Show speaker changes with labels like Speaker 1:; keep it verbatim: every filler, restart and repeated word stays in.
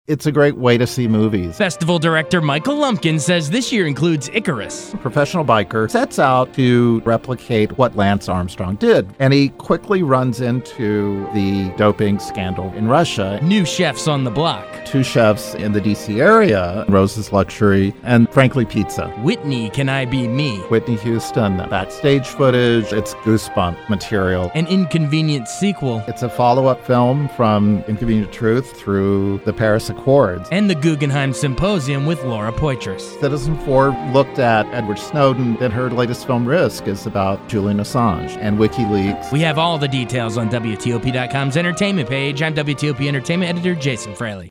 Speaker 1: It's a great way to see movies.
Speaker 2: Festival director Michael Lumpkin says this year includes Icarus.
Speaker 1: A professional biker sets out to replicate what Lance Armstrong did, and he quickly runs into the doping scandal in Russia.
Speaker 2: New chefs on the block.
Speaker 1: Two chefs in the D C area, Rose's Luxury and Frankly Pizza.
Speaker 2: Whitney, Can I Be Me?
Speaker 1: Whitney Houston, backstage footage, it's goosebump material.
Speaker 2: An Inconvenient sequel.
Speaker 1: It's a follow-up film from Inconvenient Truth through the Paris Accords.
Speaker 2: And the Guggenheim Symposium with Laura Poitras.
Speaker 1: Citizen Four looked at Edward Snowden, and her latest film, Risk, is about Julian Assange and WikiLeaks.
Speaker 2: We have all the details on W T O P dot com's entertainment page. I'm W T O P Entertainment editor Jason Fraley.